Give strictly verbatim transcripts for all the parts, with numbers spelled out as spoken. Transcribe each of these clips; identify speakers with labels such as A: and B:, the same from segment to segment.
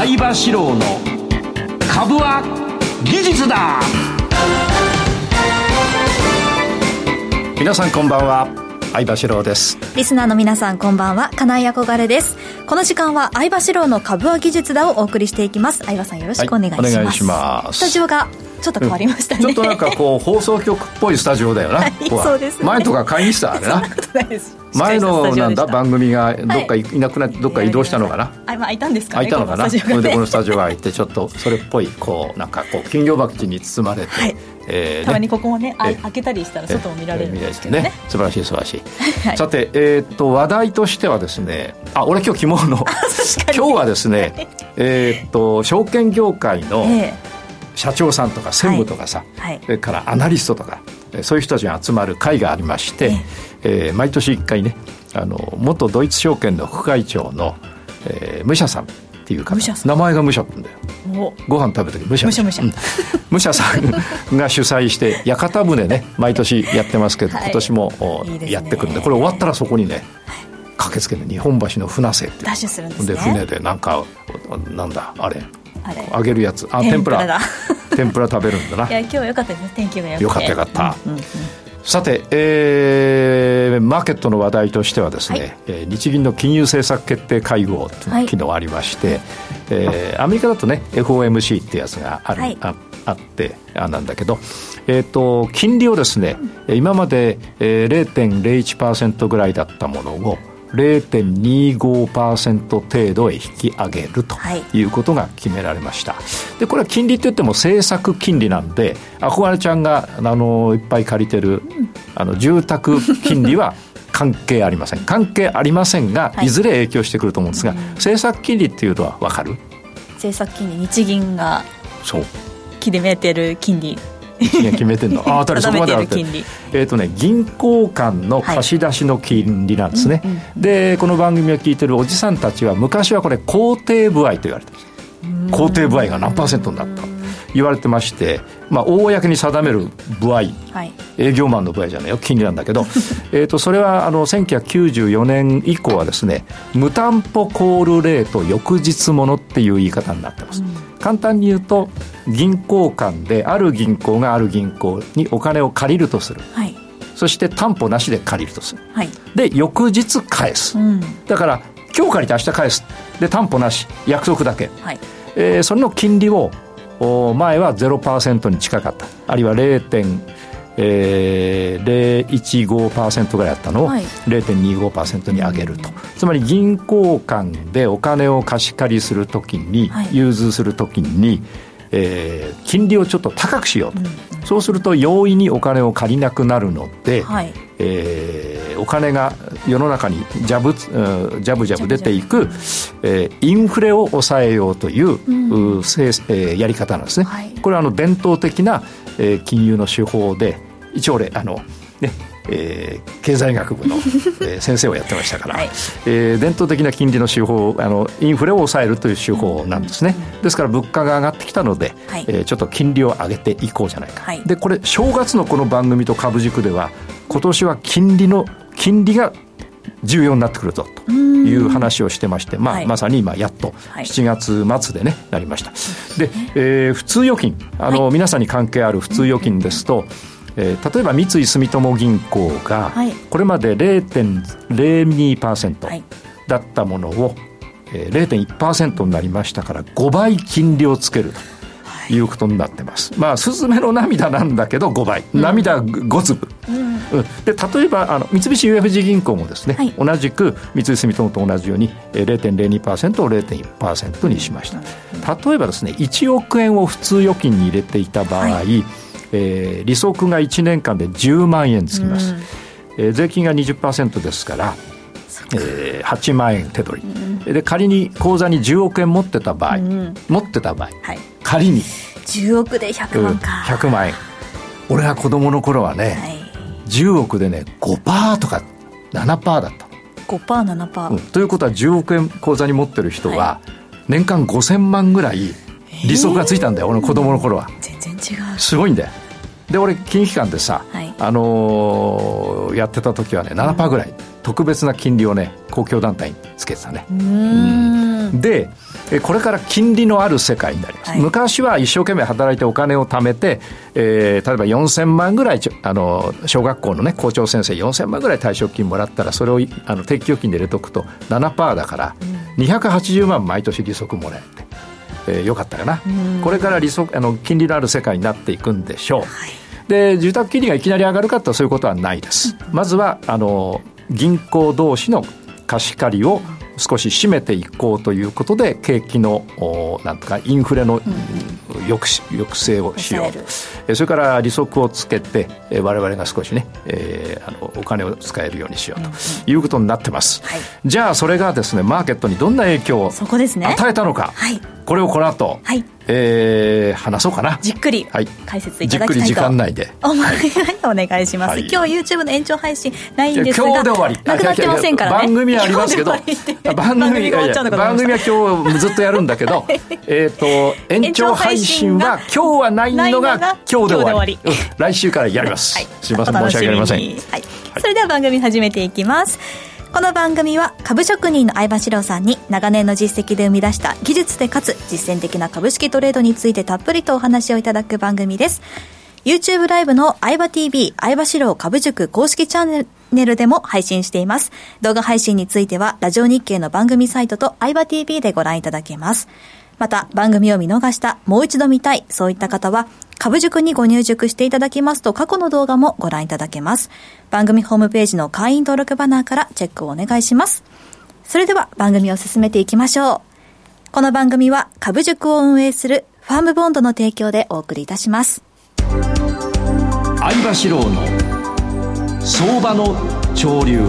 A: 相場志郎の株は技術だ。
B: 皆さんこんばんは、相場志郎です。
C: リスナーの皆さんこんばんは、金井憧れです。この時間は相場志郎の株は技術だをお送りしていきます。相場さんよろしくお願いします、はい、お願いします。スタジオがちょっと変わりましたね、
B: うん、ちょっとなんかこう放送局っぽいスタジオだよな、はい、
C: そうですね。
B: 前とか会議室あれな。そんなことないです。前のなんだ番組がどっかいなくなってどっか移動したのかな。
C: あ、まあ、開いたんですかね。
B: 開いたのかな。それでこのスタジオが開いてちょっとそれっぽいこうなんかこう金魚鉢に包まれて、はい、えーね、
C: たまにここもね開けたりしたら外を見られるんですけどね、ね、
B: 素晴らしい素晴らしい、はい、さて、えー、っと話題としてはですね、あ、俺今日着物今日はですね、えー、っと証券業界の社長さんとか専務とかさ、はいはい、それからアナリストとかそういう人たちが集まる会がありまして、えー、毎年いっかいね、あの元ドイツ証券の副会長の、えー、武者さんっていう方、名前が武者なんだよ。ご飯食べるとき武者武者武者、うん、武者さんが主催して屋形船ね毎年やってますけど、はい、今年もいいですね、やってくるんで、これ終わったらそこにね、はい、駆けつけて日本橋の船瀬って
C: ダッシュするんですね。
B: で船でなんかなんだあれあれ揚げるやつ、あ、天ぷら天ぷら食べるんだな。
C: いや今日は良かったですね、天気が良くて。
B: よかったよかった、
C: うんうんうん。
B: さて、えー、マーケットの話題としてはですね、はい、えー、日銀の金融政策決定会合というのが昨日ありまして、はい、えー、アメリカだとね エフオーエムシー ってやつがある、はい、あ, あってあなんだけど、えーと、金利をですね、うん、今まで、えー、ゼロテンゼロいちパーセント ぐらいだったものをゼロテンにごパーセント 程度へ引き上げるということが決められました。でこれは金利といっても政策金利なんで、憧れちゃんがあのいっぱい借りてるあの住宅金利は関係ありません関係ありませんが、いずれ影響してくると思うんですが、はい、政策金利っていうのは分かる？
C: 政策金利、日銀が
B: そう
C: 決めてる金利、
B: 日銀が決めてるのあ当たりそこまであるって、えーとね、銀行間の貸し出しの金利なんですね、はい、うんうんうん、でこの番組を聞いてるおじさんたちは昔はこれ公定歩合と言われてます。公定歩合が何パーセントになった言われてまして、まあ、公に定める歩合、はい、営業マンの歩合じゃないよ、金利なんだけどえとそれはあのせんきゅうひゃくきゅうじゅうよねん以降はですね、無担保コールレート翌日ものっていう言い方になってます、うん、簡単に言うと銀行間である銀行がある銀行にお金を借りるとする、はい、そして担保なしで借りるとする、はい、で翌日返す、うん、だから今日借りて明日返すで担保なし約束だけ、はい、えー、それの金利を前は ゼロパーセント に近かった、あるいは ゼロテンゼロいちごパーセント ぐらいだったのを ゼロテンにごパーセント に上げると、はい、つまり銀行間でお金を貸し借りするときに、はい、融通するときに、えー、金利をちょっと高くしようと、うんうん、そうすると容易にお金を借りなくなるので、はい、えー、お金が世の中にジャブ、うん、ジャブジャブ出ていく、えー、インフレを抑えようという、うん、うせえー、やり方なんですね、はい、これはあの伝統的な、えー、金融の手法で、一応俺あのねえー、経済学部の、えー、先生をやってましたから、はい、えー、伝統的な金利の手法、あのインフレを抑えるという手法なんですね、うん、ですから物価が上がってきたので、はい、えー、ちょっと金利を上げていこうじゃないか、はい、でこれ正月のこの番組と株軸では今年は金利の金利が重要になってくるぞという話をしてまして、まあ、はい、まさに今やっとしちがつ末でねなりました。で、えー、普通預金、あの、はい、皆さんに関係ある普通預金ですと、えー、例えば三井住友銀行がこれまで ゼロテンゼロにパーセント だったものを ゼロテンいちパーセント になりましたからごばい金利をつけるということになってます。まあスズメの涙なんだけどごばい、うん、涙ご粒、うんうん、で例えばあの三菱 ユーエフジー 銀行もですね、はい、同じく三井住友と同じように ゼロテンゼロにパーセント を ゼロテンいちパーセント にしました。例えばですねいちおくえんを普通預金に入れていた場合、はい、えー、利息がいちねんかんでじゅうまんえんつきます、うん、えー、税金が にじゅっパーセント ですから、えー、はちまんえん手取り、うん、で仮に口座にじゅうおくえん持ってた場合、うん、持ってた場合、はい、仮に
C: じゅうおくでひゃくまんか、うん、
B: ひゃくまんえん。俺が子供の頃はね、はい、じゅうおくでね ごパーセント とか ななパーセント だった。
C: ごパーセント ななパーセント、
B: うん、ということはじゅうおくえん口座に持ってる人は年間ごせんまんぐらい利息がついたんだよ、えー、俺の子供の頃は。
C: 全然違う。
B: すごいんだよ。で俺金融機関でさ、はい、あのー、やってた時はね ななパーセント ぐらい、うん、特別な金利をね公共団体につけてたね。うーん、 ん、でこれから金利のある世界になります、はい、昔は一生懸命働いてお金を貯めて、えー、例えばよんせんまんぐらいあの小学校の、ね、校長先生よんせんまんぐらい退職金もらったらそれをあの定期預金で入れとくと ななパーセント だからにひゃくはちじゅうまん毎年利息もらえて、えー、よかったかな。これから利息あの金利のある世界になっていくんでしょう、はい、で住宅金利がいきなり上がるかとそういうことはないです。まずはあの銀行同士の貸し借りを少し締めていこうということで景気のなんとかインフレの抑止、抑制をしようと、それから利息をつけて我々が少しね、えー、あのお金を使えるようにしようということになってます、はい、じゃあそれがですねマーケットにどんな影響を与えたのか、はい、これをこの後、はい、えー、話そうかな。
C: じっくり解説いただきたいと、
B: じっくり時間内で、
C: はい、お願いします、はい、今日 YouTube の延長配信ないんですが
B: 今日で終わり
C: なくなってませんからね。
B: 番組はありますけど番組が番組は今日ずっとやるんだけどえっと延長配信は今日はないのが今日で終わり、うん、来週からやります、はい、すいません申し訳ありません、はいはい、
C: それでは番組始めていきます。この番組は株職人の相場志郎さんに長年の実績で生み出した技術でかつ実践的な株式トレードについてたっぷりとお話をいただく番組です。 YouTube ライブの相場 ティービー 相場志郎株塾公式チャンネルでも配信しています。動画配信についてはラジオ日経の番組サイトと相場 ティービー でご覧いただけます。また番組を見逃したもう一度見たいそういった方は株塾にご入塾していただきますと過去の動画もご覧いただけます。番組ホームページの会員登録バナーからチェックをお願いします。それでは番組を進めていきましょう。この番組は株塾を運営するファームボンドの提供でお送りいたします。
A: 相場志郎の相場の潮流。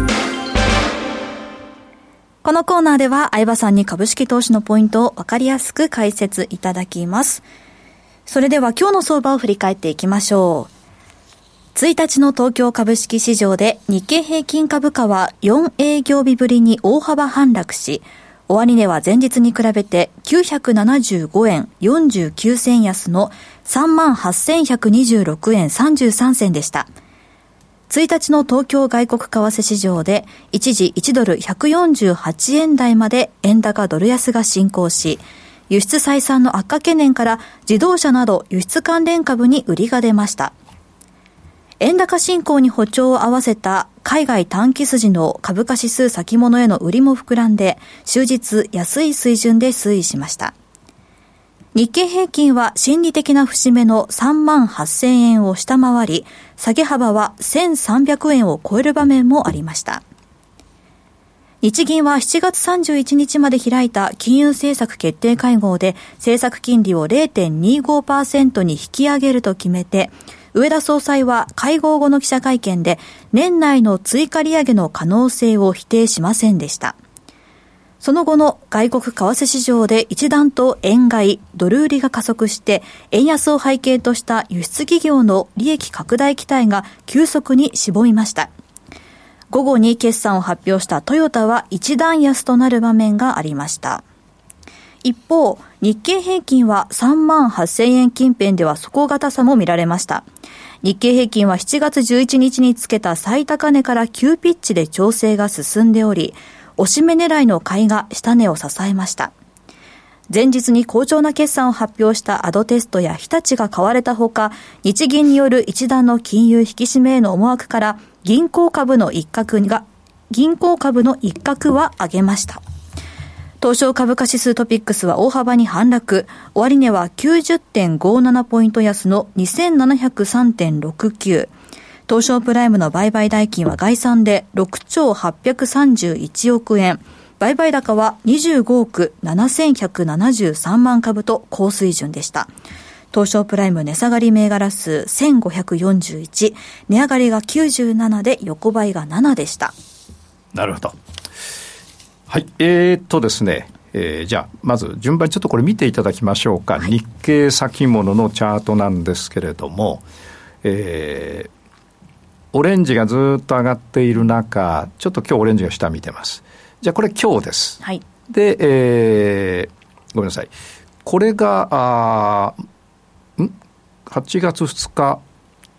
C: このコーナーでは相場さんに株式投資のポイントを分かりやすく解説いただきます。それでは今日の相場を振り返っていきましょう。ついたちの東京株式市場で日経平均株価はよん営業日ぶりに大幅反落し、終値は前日に比べてきゅうひゃくななじゅうごえんよんじゅうきゅうせん安の さんまんはっせんひゃくにじゅうろくえんさんじゅうさんせんでした。ついたちの東京外国為替市場で一時いちドルひゃくよんじゅうはちえん台まで円高ドル安が進行し、輸出採算の悪化懸念から自動車など輸出関連株に売りが出ました。円高進行に歩調を合わせた海外短期筋の株価指数先物への売りも膨らんで終日安い水準で推移しました。日経平均は心理的な節目のさんまんはっせんえんを下回り、下げ幅はせんさんびゃくえんを超える場面もありました。日銀はしちがつさんじゅういちにちまで開いた金融政策決定会合で政策金利を れいてんにごパーセント に引き上げると決めて、植田総裁は会合後の記者会見で年内の追加利上げの可能性を否定しませんでした。その後の外国為替市場で一段と円買い、ドル売りが加速して円安を背景とした輸出企業の利益拡大期待が急速に絞りました。午後に決算を発表したトヨタは一段安となる場面がありました。一方、日経平均はさんまんはっせんえん近辺では底堅さも見られました。日経平均はしちがつじゅういちにちにつけた最高値から急ピッチで調整が進んでおり、押し目狙いの買いが下値を支えました。前日に好調な決算を発表したアドテストや日立が買われたほか、日銀による一段の金融引き締めへの思惑から銀行株の一角が銀行株の一角は上げました。東証株価指数トピックスは大幅に反落、終値は きゅうじゅってんごなな ポイント安の にせんななひゃくさんてんろくきゅう、東証プライムの売買代金は概算でろくちょうはっぴゃくさんじゅういちおくえん、売買高はにじゅうごおくななせんひゃくななじゅうさんまん株と高水準でした。東証プライム値下がり銘柄数せんごひゃくよんじゅういち、値上がりがきゅうじゅうななで横ばいがななでした。
B: なるほど。はい、えー、っとですね、えー、じゃあまず順番にちょっとこれ見ていただきましょうか、はい、日経先物のチャートなんですけれども、えー、オレンジがずっと上がっている中、ちょっと今日オレンジが下見てます。じゃあこれ今日です、はい、で、えー、ごめんなさい、これがあんはちがつふつか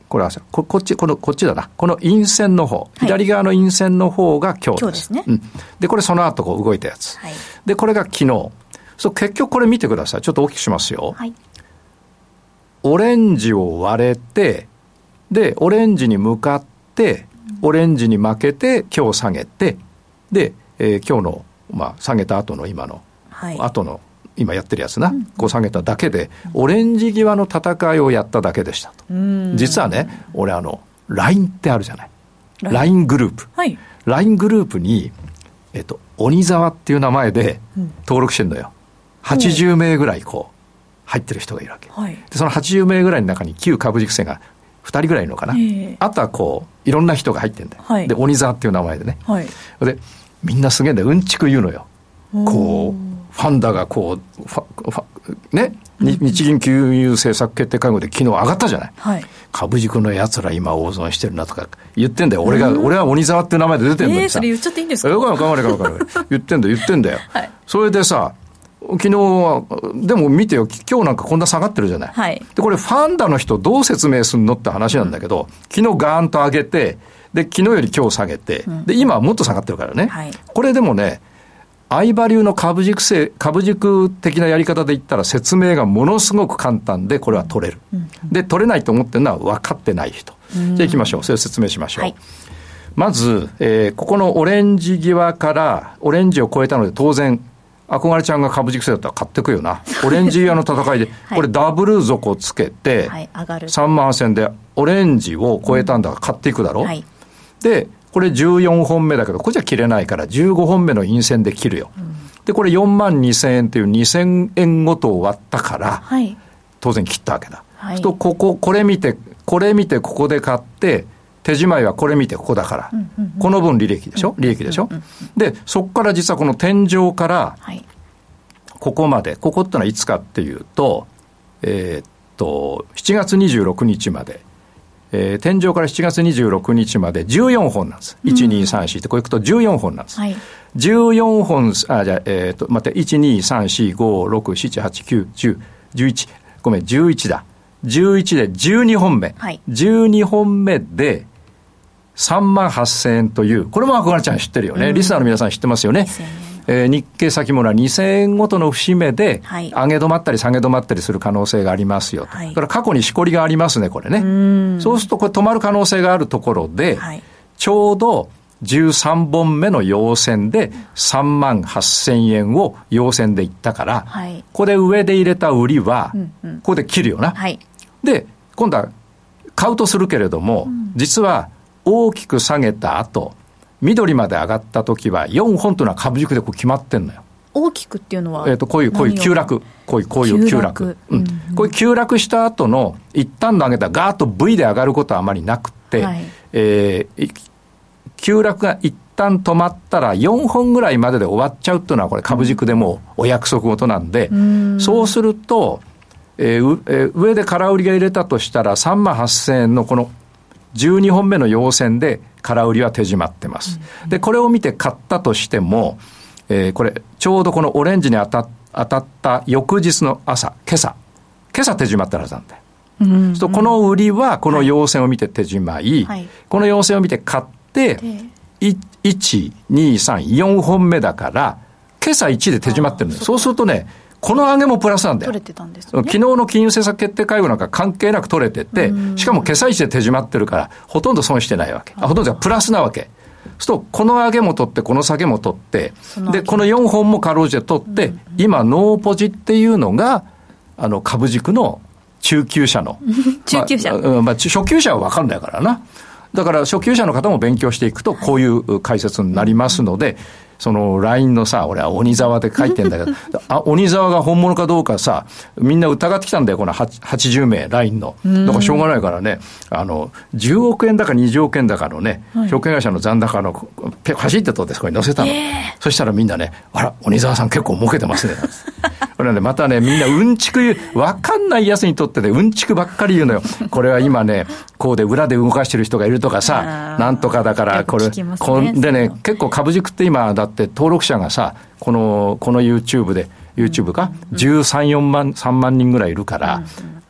B: これはここっちこのこっちだな、この陰線の方、はい、左側の陰線の方が今日です。
C: 今日ですね。
B: うん、でこれその後こう動いたやつ。
C: はい、
B: でこれが昨日。そう結局これ見てください。ちょっと大きくしますよ。
C: はい、
B: オレンジを割れて、でオレンジに向かってオレンジに負けて今日下げて、で、えー、今日の、まあ、下げた後の今の、はい、後の今やってるやつな、うん、こう下げただけで、うん、オレンジ際の戦いをやっただけでしたと。実はね、俺あの ライン ってあるじゃない。 ライン グループ、はい、ライン グループに、えっと、鬼沢っていう名前で登録してるのよ、うん、はちじゅうめいぐらいこう入ってる人がいるわけ、はい、でそのはちじゅうめいぐらいの中に旧株軸線がふたりぐらいいるのかな、えー、あとはこういろんな人が入ってるんだよ、はい、で鬼沢っていう名前でね、はい、でみんなすげえんだよ、うんちく言うのよ。こうファンダがこうファファね、うん、日銀金融政策決定会合で昨日上がったじゃない、はい、株軸のやつら今大損してるなとか言ってんだよ。俺が、うん、俺は鬼沢っていう名前で出てんのにさ、
C: えー、それ言っちゃっていいんですか。
B: よくわかんないか分かんない言ってんだよ言ってんだよ、はい、それでさ昨日はでも見てよ、今日なんかこんな下がってるじゃない、はい、でこれファンダの人どう説明すんのって話なんだけど、うん、昨日ガーンと上げて、で昨日より今日下げて、うん、で今はもっと下がってるからね、はい、これでもね相場流の株軸性、株軸的なやり方で言ったら説明がものすごく簡単でこれは取れる、うん、で取れないと思ってるのは分かってない人、うん、じゃあ行きましょう。それを説明しましょう、はい、まず、えー、ここのオレンジ際からオレンジを超えたので当然憧れちゃんが株軸性だったら買ってくよな。オレンジ際の戦いで、はい、これダブル底つけて、はい、上がるさんまんせんでオレンジを超えたんだから買っていくだろ、うん、はい、でこれじゅうよんほんめだけどこれじゃ切れないからじゅうごほんめの陰線で切るよ、うん、でこれよんまんにせんえんというにせんえんごとを割ったから、はい、当然切ったわけだ、はい、とこここれ見てこれ見てここで買って手仕舞いはこれ見てここだから、うんうんうん、この分利益でしょ、利益でしょ、うんうんうん、でそこから実はこの天井からここまで、ここってのはいつかっていうと、えー、っとしちがつにじゅうろくにちまで、えー、天井からしちがつにじゅうろくにちまでじゅうよんほんなんです。いち、に、さん、しってこういくとじゅうよんほんなんです、はい、じゅうよんほん、あじゃあ、えー、っと待って いち、に、さん、し、ご、ろく、しち、はち、きゅう、じゅう、じゅういち、ごめんじゅういちだ、じゅういちでじゅうにほんめ、はい、じゅうにほんめでさんまんはっせんえんという、これも憧れちゃん知ってるよね、うん、リスナーの皆さん知ってますよね。えー、日経先物はにせんえんごとの節目で上げ止まったり下げ止まったりする可能性がありますよと、はい、だから過去にしこりがありますねこれね。うんそうするとこれ止まる可能性があるところで、はい、ちょうどじゅうさんぼんめの陽線でさんまんはっせんえんを陽線でいったから、はい、ここで上で入れた売りは、うんうん、ここで切るよな、はい、で今度は買うとするけれども、うん、実は大きく下げた後緑まで上がった時はよんほんというのは株軸でこう決まってんのよ。
C: 大きくっていうのは、
B: えー、とこういうこういう急落こういうこういう急落、うんうんうん、こういう急落した後の一旦の上げたガーッと V で上がることはあまりなくて、はい、えー、急落が一旦止まったらよんほんぐらいまでで終わっちゃうっていうのはこれ株軸でもうお約束事なんで、うん、そうすると、えーえー、上で空売りが入れたとしたらさんまんはっせんえんのこのじゅうにほんめの陽線で空売りは手締まってます、うん、でこれを見て買ったとしても、えー、これちょうどこのオレンジに当た、当たった翌日の朝今朝今朝手締まったはずなんだよ、うんうん、そうこの売りはこの陽線を見て手締まい、はい、この陽線を見て買っていち、に、さん、よんほんめだから今朝いちで手締まってるんだよ。そうするとねこの上げもプラスなんだよ。
C: 取れてたんですよね。
B: 昨日の金融政策決定会合なんか関係なく取れてて、しかも今朝一で手締まってるからほとんど損してないわけ。あほとんどプラスなわけ。そうするとこの上げも取ってこの下げも取ってでこのよんほんもかろうじて取って、うんうん、今ノーポジっていうのがあの株軸の中級者の
C: 中級者、
B: まあまあ、初級者は分かんないからな。だから初級者の方も勉強していくとこういう解説になりますので、はい、その ライン のさ俺は鬼沢で書いてんだけどあ鬼沢が本物かどうかさみんな疑ってきたんだよこのはちじゅうめい ライン の。だからしょうがないからねあのじゅうおくえんだかにじゅうおくえんだかのね、はい、証券会社の残高の走ってとってそこに載せたの、えー、そしたらみんなねあら鬼沢さん結構儲けてますねこれねまたねみんなうんちく言う分かんないやつにとってねうんちくばっかり言うのよ。これは今ねこうで裏で動かしてる人がいるとかさなんとかだからこれ、ね、こんでね結構株軸って今だって登録者がさこのこの YouTube で YouTube か、うん、じゅうさん、よんまんさんまんにんぐらいいるから、うんうん、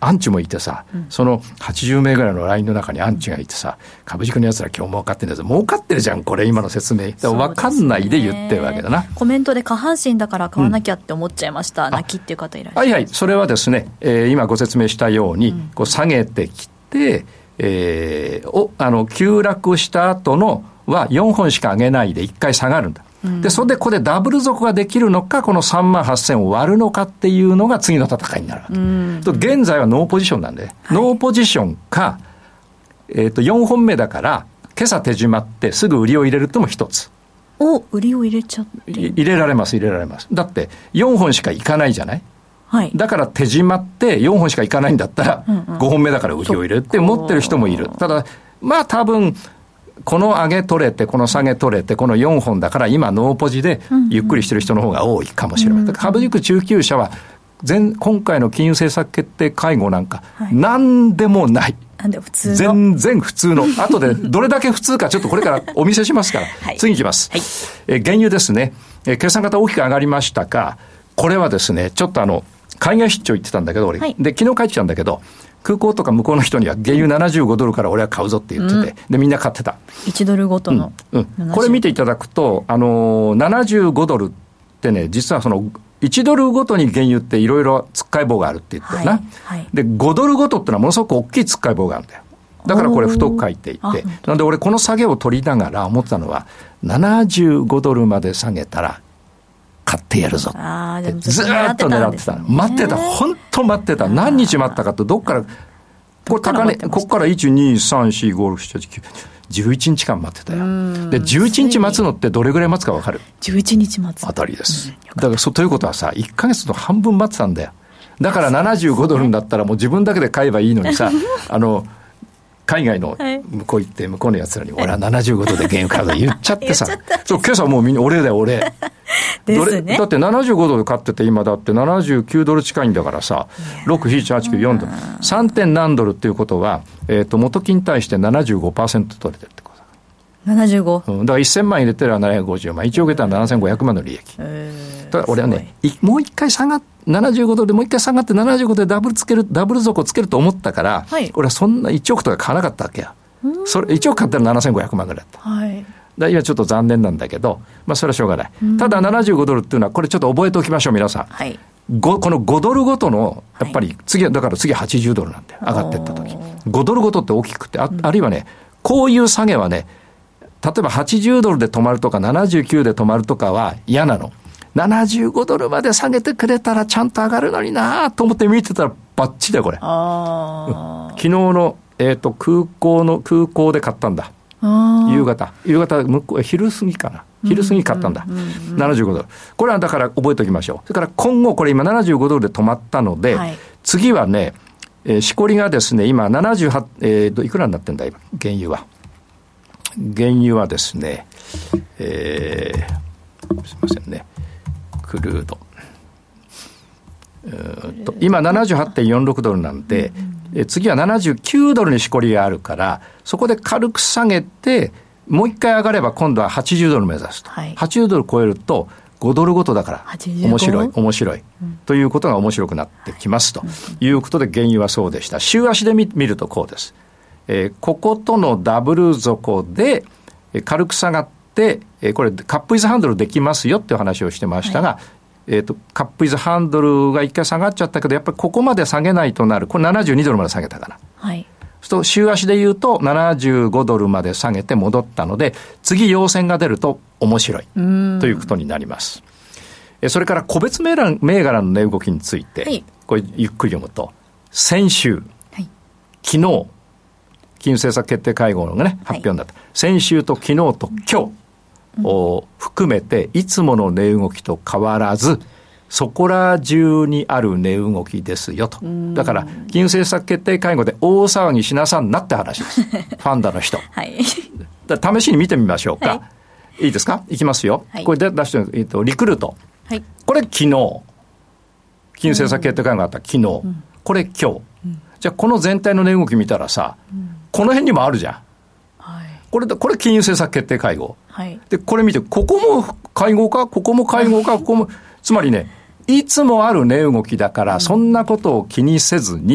B: アンチもいてさ、うん、そのはちじゅうめいぐらいのラインの中にアンチがいてさ、株軸のやつら今日儲かってるんだぞ、儲かってるじゃんこれ今の説明。分かんないで言ってるわけだな。
C: コメントで下半身だから買わなきゃって思っちゃいました、うん、泣きっていう方いらっしゃる。
B: はいはい、それはですね、えー、今ご説明したように、うん、こう下げてきて、えー、おあの急落した後のはよんほんしか上げないでいっかい下がるんだ。でそれでここでダブル底ができるのか、このさんまんはっせんを割るのかっていうのが次の戦いになるわけ。うんと現在はノーポジションなんで、はい、ノーポジションか、えー、とよんほんめだから今朝手締まってすぐ売りを入れるとも一つ。
C: お売りを入れちゃって
B: 入れられます入れられます。だってよんほんしかいかないじゃない、
C: はい、
B: だから手締まってよんほんしかいかないんだったら、うんうん、ごほんめだから売りを入れるって持ってる人もいる。ただまあ多分この上げ取れてこの下げ取れてこのよんほんだから今ノーポジでゆっくりしてる人の方が多いかもしれない、うんうん、株軸中級者は前今回の金融政策決定会合なんか何でもない、
C: なんで普通の
B: 全然普通の後でどれだけ普通かちょっとこれからお見せしますから、はい、次いきます、はい、え原油ですね、え決算型大きく上がりましたが、これはですねちょっとあの海外出張行ってたんだけど俺、はい、で昨日帰ってきたんだけど空港とか向こうの人には原油ななじゅうごドルから俺は買うぞって言ってて、うん、でみんな買ってた。
C: いちドルごとの、
B: うんうん、これ見ていただくと、あのー、ななじゅうごドルってね実はそのいちドルごとに原油っていろいろつっかい棒があるって言ってるな、はいはい、でごドルごとってのはものすごく大きいつっかい棒があるんだよ。だからこれ太く書いていて、なんで俺この下げを取りながら思ってたのはななじゅうごドルまで下げたら買ってやるぞってずーっと狙ってた。待ってた、本当待ってた。何日待ったかと、どっからこれ高値、ここからいち、に、さん、よん、ご、ろく、なな、はち、きゅう、じゅういちにちかん待ってたよ。でじゅういちにち待つのってどれぐらい待つか分かる？
C: じゅういちにち待つ
B: あたりです、うん、だからそということはさいっかげつの半分待ってたんだよ。だからななじゅうごドルだったらもう自分だけで買えばいいのにさあの海外の向こう行って向こうのやつらに、はい、俺はななじゅうごドルで原油買うと言っちゃってさそう今朝もうみんな俺だよ俺ですね。だってななじゅうごドル買ってて今だってななじゅうきゅうドル近いんだからさろく、なな、はち、きゅう、よんドル さん. 点何ドルっていうことは、えー、と元金に対して ななじゅうごパーセント 取れてるってことだ。
C: ななじゅうご、
B: うん、だからせんまん入れてるらななひゃくごじゅうまん、いちおく入れたらななせんごひゃくまんの利益。だから俺はねもう一回下がってななじゅうごドルでもう一回下がってななじゅうごでダブルつけるダブル底つけると思ったから、はい、俺はそんないちおくとか買わなかったわけよ。それいちおく買ったらななせんごひゃくまんぐらいだった、はい、だ今ちょっと残念なんだけど、まあ、それはしょうがない。ただななじゅうごドルっていうのはこれちょっと覚えておきましょう皆さん、はい、このごドルごとのやっぱり次はだから次はちじゅうドルなんだよ上がっていった時ごドルごとって大きくて あ, あるいはねこういう下げはね例えばはちじゅうドルで止まるとかななじゅうきゅうで止まるとかは嫌なの。ななじゅうごドルまで下げてくれたらちゃんと上がるのになと思って見てたらバッチリだよこれ。あ、うん、昨日の、えーと、空港の空港で買ったんだ。夕方夕方向こう昼過ぎかな昼過ぎ買ったんだ、うんうんうんうん、ななじゅうごドル。これはだから覚えておきましょう。それから今後これ今ななじゅうごドルで止まったので、はい、次はね、えー、しこりがですね今ななじゅうはち、えー、いくらになってんだ今原油は原油はですね、えー、すいませんねクルードうーと今 ななじゅうはちてんよんろく ドルなんで、うん、え次はななじゅうきゅうドルにしこりがあるからそこで軽く下げてもう一回上がれば今度ははちじゅうドル目指すと、はい、はちじゅうドル超えるとごドルごとだから面白い面白い、うん、ということが面白くなってきますということで原油はそうでした。週足で見るとこうです、えー、こことのダブル底で軽く下がってこれカップイズハンドルできますよっていう話をしてましたが、はいえー、とカップイズハンドルが一回下がっちゃったけどやっぱりここまで下げないとなる。これななじゅうにドルまで下げたから、はい、そう週足で言うとななじゅうごドルまで下げて戻ったので次陽線が出ると面白いということになります。えそれから個別銘柄、銘柄の値動きについて、はい、これゆっくり読むと先週、はい、昨日金融政策決定会合の、ね、発表になった、はい、先週と昨日と今日を含めていつもの値動きと変わらずそこら中にある値動きですよと。だから金融政策決定会合で大騒ぎしなさんなって話ですファンダの人、はい、だ試しに見てみましょうか、はい、いいですか。いきますよ、はい、これで出してる、えっと、リクルート、はい、これ昨日金融政策決定会合があった昨日、うん、これ今日、うん、じゃあこの全体の値動き見たらさ、うん、この辺にもあるじゃん。これ、これ金融政策決定会合、はい、でこれ見てここも会合かここも会合かここもつまりねいつもある値動きだからそんなことを気にせずに普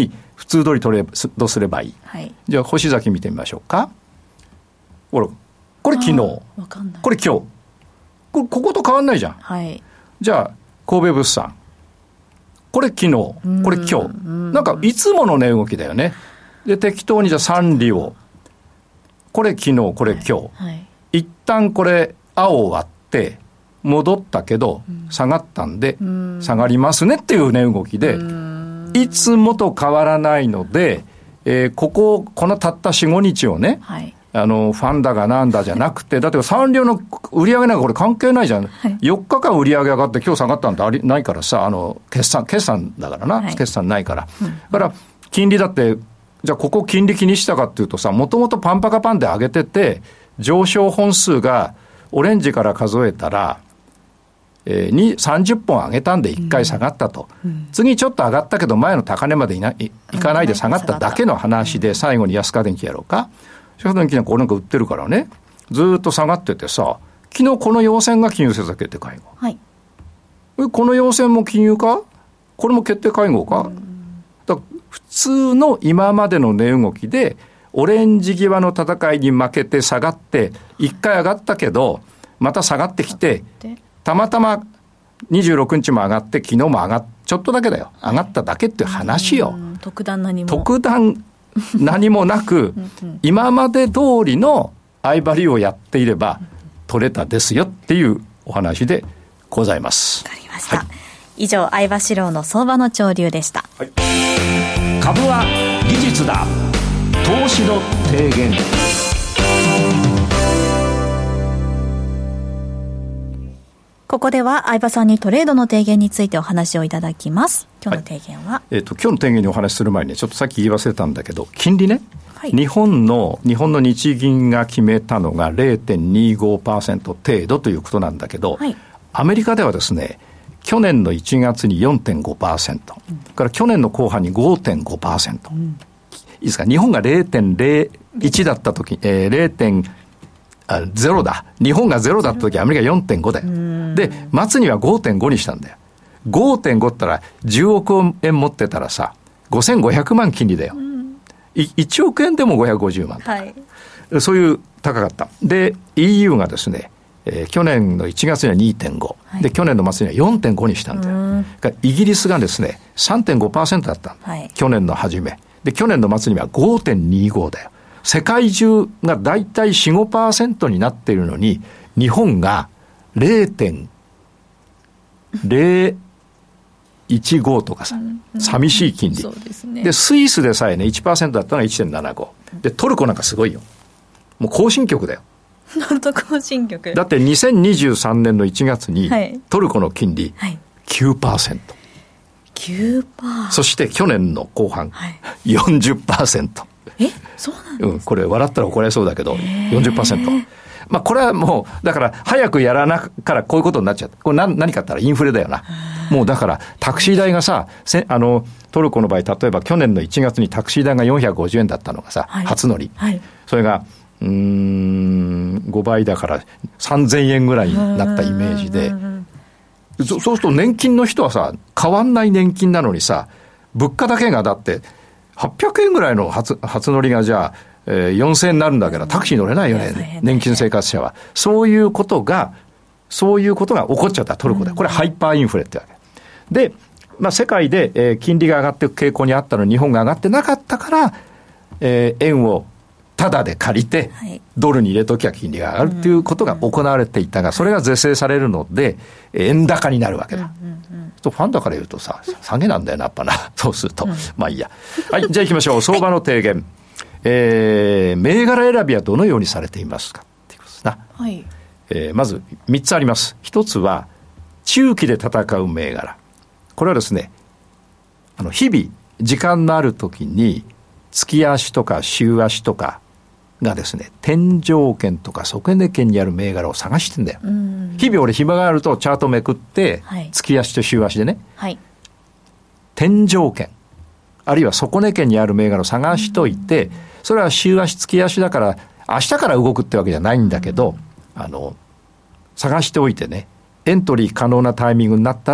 B: 通通り取れとすればいい、
C: はい、
B: じゃあ星崎見てみましょうか。ほらこれ昨日、
C: わかんない、
B: これ今日、これここと変わんないじゃん、
C: はい、
B: じゃあ神戸物産、これ昨日、これ今日、なんかいつもの値動きだよね。で適当にじゃあサンリオ、これ昨日、これ今日、はいはい、一旦これ青を割って戻ったけど下がったんで下がりますねっていう値動きで、いつもと変わらないので、えー、こここのたった よん,ご 日をね、はい、あのファンだがなんだじゃなくて、だってサンリオの売り上げなんかこれ関係ないじゃん、はい、よっかかん売り上げ上がって今日下がったんてありないからさ、あの決算決算だからな、はい、決算ないから、うん、だから金利だってじゃあここ金利気にしたかっていうとさ、もともとパンパカパンで上げてて上昇本数がオレンジから数えたら、えー、さんじゅっぽん上げたんでいっかい下がったと、うんうん、次ちょっと上がったけど前の高値までいない、いかないで下がっただけの話で、最後に安川電機やろうか、安川電機なんか俺なんか売ってるからね、ずっと下がっててさ、昨日この陽線が金融政策決定会合、はい、この陽線も金融か、これも決定会合か、うん、だから普通の今までの値動きでオレンジ際の戦いに負けて下がっていっかい上がったけどまた下がってきて、たまたまにじゅうろくにちも上がって昨日も上がっちょっとだけだよ、上がっただけっていう話よ、
C: うん、特段何も
B: 特段何もなく今まで通りの相場利をやっていれば取れたですよっていうお話でございます。
C: わかりました、はい、以上相場志郎の相場の潮流でした、はい、
A: 株は技術だ、投資の提言。
C: ここでは相場さんにトレードの提言についてお話をいただきます。今日の提言は、はい、
B: えーと、今日の提言にお話しする前に、ね、ちょっとさっき言い忘れたんだけど、金利ね、はい、日本の日本の日銀が決めたのが ゼロてんにごパーセント 程度ということなんだけど、はい、アメリカではですね、去年のいちがつに よんてんごパーセント、うん、から去年の後半に ごてんごパーセント、うん、いいですか、日本が ゼロてんゼロいち だった時、えー、ゼロてんゼロ だ、日本がゼロだった時アメリカ よんてんご だよ。で末には ごてんご にしたんだよ。 ごてんご ったらじゅうおくえん持ってたらさごせんごひゃくまん金利だよ、いちおくえんでもごひゃくごじゅうまん、はい、そういう高かった。で イーユー がですね、えー、去年のいちがつには にてんご、はい、で去年の末には よんてんご にしたんだよ。イギリスがですね さんてんごパーセント だったんだ、はい、去年の初めで去年の末には ごてんにご だよ。世界中がだいたい よん、ごパーセント になっているのに日本が ゼロてんゼロいちご とかさ、うんうん、寂しい金利、そうですね、でスイスでさえね いちパーセント だったのが いちてんななご でトルコなんかすごいよ、もう更新局だよ。
C: なんと更新局
B: だってにせんにじゅうさんねんのいちがつに、はい、トルコの金利 きゅうパーセント、
C: きゅうパーセント、
B: そして去年の後半、はい、よんじゅっパーセント。
C: え、そうなんですか、うん、
B: これ笑ったら怒られそうだけど よんじゅっパーセント、まあ、これはもうだから早くやらなからこういうことになっちゃった。これ 何, 何かって言ったらインフレだよな。もうだからタクシー代がさ、あのトルコの場合例えば去年のいちがつにタクシー代がよんひゃくごじゅうえんだったのがさ、はい、初乗り、はい、それがうーんごばいだからさんぜんえんぐらいになったイメージで、そそうすると年金の人はさ変わんない年金なのにさ、物価だけがだってはっぴゃくえんぐらいの 初, 初乗りがじゃあ、えー、よんせんえんになるんだからタクシー乗れないよね、年金生活者は。そういうことがそういうことが起こっちゃったトルコで、これハイパーインフレってわけで、まあ、世界で、えー、金利が上がっていく傾向にあったのに日本が上がってなかったから、えー、円をタダで借りて、はい、ドルに入れときゃ金利が上がるっていうことが行われていたが、それが是正されるので円高になるわけだ、うんうんうん、とファンだから言うとさ下げなんだよなやっぱなそうすると、うん、まあいいや。はい、じゃあ行きましょう。相場の提言、はい、えー、銘柄選びはどのようにされていますかっていうことですな、はい、えー、まずみっつあります。一つは中期で戦う銘柄。これはですね、あの日々時間のある時に月足とか週足とかがですね、天井圏とか底値圏にある銘柄を探してんだよ。日々俺暇があるとチャートめくって、はい、月足と週足でね、はい、天井圏あるいは底値圏にある銘柄を探しといて、それは週足月足だから明日から動くってわけじゃないんだけど、あの探しておいてね、エントリー可能なタイミングになったら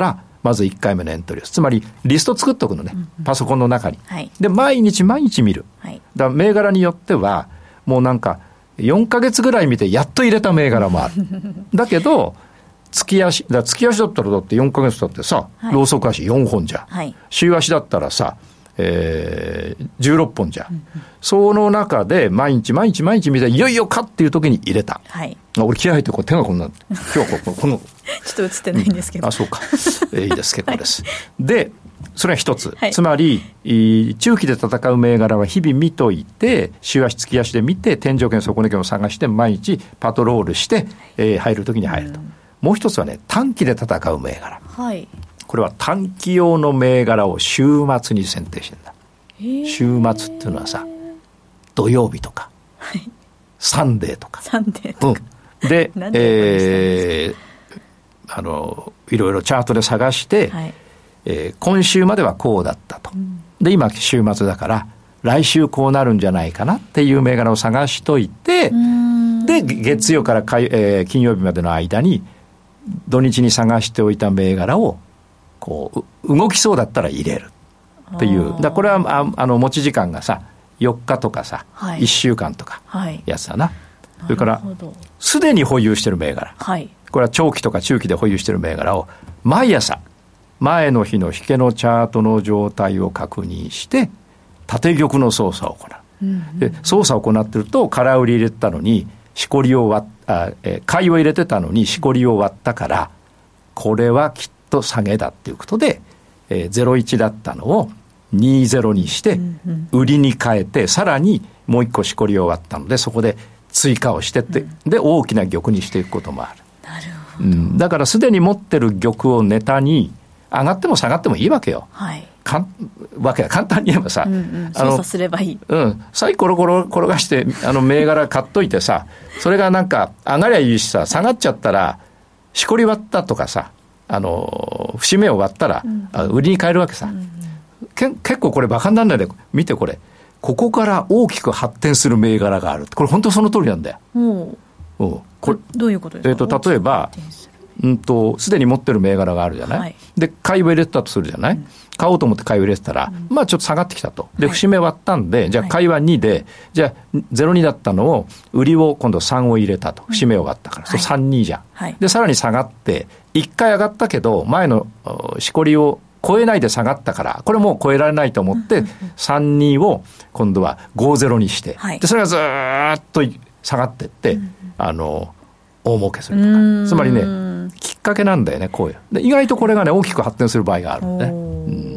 B: まずいっかいめのエントリーを、つまりリスト作っとくのね、うん、パソコンの中に、
C: はい、
B: で毎日毎日見る、はい、だから銘柄によってはもうなんかよんかげつぐらい見てやっと入れた銘柄もあるだけど月足だ月足だったらだってよんかげつだってさ、はい、ローソク足よんほんじゃん、はい、週足だったらさ、えー、じゅうろっぽんじゃん、うんうん、その中で毎日毎日毎日見ていよいよかっていう時に入れた、はい、俺気合入ってこう手がこんな今日はここの
C: ちょっと映ってないんですけど、
B: うん、あそうか、えー、いいです結構です、はい、でそれは一つ、はい、つまり中期で戦う銘柄は日々見といて週足月足で見て天井圏底値圏を探して毎日パトロールして、えー、入る時に入ると、うん、もう一つはね短期で戦う銘柄、はい、これは短期用の銘柄を週末に選定してるんだ。週末っていうのはさ土曜日とか、はい、サンデーとか
C: サンデーとか、
B: うん、でえー、あのいろいろチャートで探して、はい、えー、今週まではこうだったと、うん、で今週末だから来週こうなるんじゃないかなっていう銘柄を探しといて、で月曜からか、えー、金曜日までの間に土日に探しておいた銘柄をこう動きそうだったら入れるっていう。だこれは あ, あの持ち時間がさよっかとかさ、はい、いっしゅうかんとかやつだな、はい、それからすでに保有してる銘柄、はい、これは長期とか中期で保有してる銘柄を毎朝前の日の引けのチャートの状態を確認して縦玉の操作を行う、うんうん、で操作を行ってると空売り入れてたのにしこりを割っあ、えー、買いを入れてたのにしこりを割ったからこれはきっと下げだっていうことで、えー、ゼロいちだったのをにじゅうにして売りに変えてさらにもう一個しこりを割ったのでそこで追加をしてって、うん、で大きな玉にしていくこともある。
C: なるほど、うん、
B: だからすでに持ってる玉をネタに上がっても下がってもいいわけよ、はい、かんわけ簡単に言えばさ、うんうん、
C: 操作すればいい、
B: うん、サイコロコロ転がしてあの銘柄買っといてさそれがなんか上がりゃいいしさ下がっちゃったらしこり割ったとかさあの節目を割ったら、うん、あ売りに変えるわけさ、うんうん、け結構これバカにならないで見てこれここから大きく発展する銘柄があるこれ本当その通りなんだよ。
C: おおこれどういうことですか。
B: えー、と例えばうんとすでに持ってる銘柄があるじゃない、はい、で買いを入れてたとするじゃない、うん、買おうと思って買いを入れてたら、うん、まあちょっと下がってきたとで節目割ったんで、はい、じゃあ買いはにでじゃあゼロにだったのを売りを今度さんを入れたと節目を割ったから、うん、そうさんにじゃん、はい、でさらに下がっていっかい上がったけど前のしこりを超えないで下がったからこれもう超えられないと思ってさんにを今度はごじゅうにして、はい、でそれがずーっと下がってって、うん、あの大儲けするとかつまりねきっかけなんだよねこういうで意外とこれがね大きく発展する場合があるんでね、うん、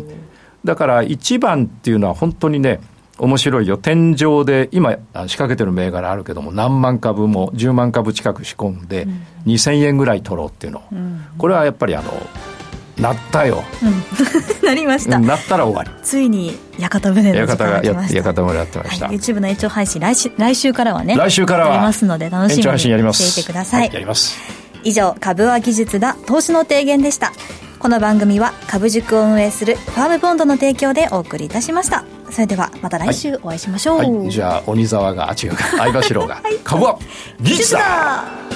B: だからいちばんっていうのは本当にね面白いよ。天井で今仕掛けてる銘柄あるけども何万株もじゅうまんかぶ近く仕込んで、うん、にせんえんぐらい取ろうっていうの、うん、これはやっぱりあのなったよ、
C: うん、なりました。
B: なったら終わり。
C: ついに屋形船の時間が来ました。
B: 屋形船やってました、
C: はい、YouTube の延長配信 来週、来週からはね
B: 来週からは
C: やりますので楽しみにしていてください。
B: はい、やります。
C: 以上株は技術だ投資の提言でした。この番組は株塾を運営するファームボンドの提供でお送りいたしました。それではまた来週お会いしましょう。
B: はいはい、じゃあ鬼沢があ違うか相場志郎が、はい、株は技術だ